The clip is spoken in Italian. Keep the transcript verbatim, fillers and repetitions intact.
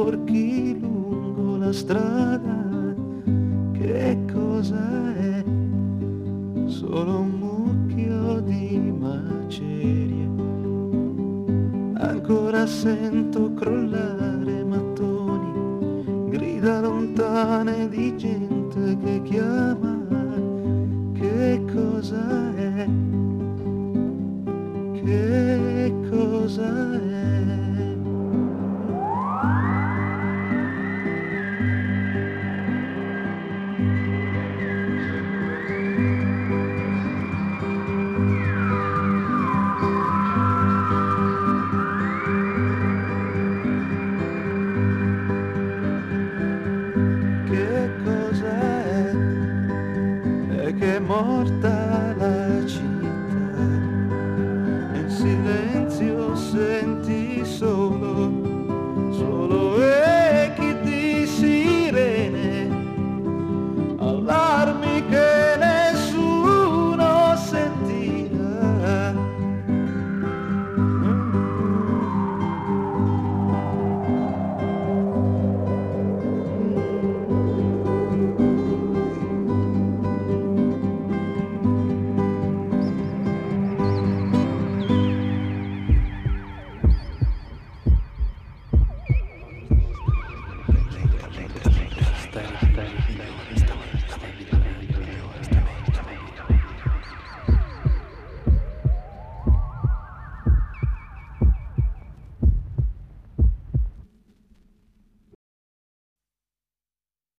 sporchi lungo la strada. Che cosa è? Solo un mucchio di macerie. Ancora sento crollare mattoni, grida lontane di gente che chiama. Che cosa è? Che cosa è?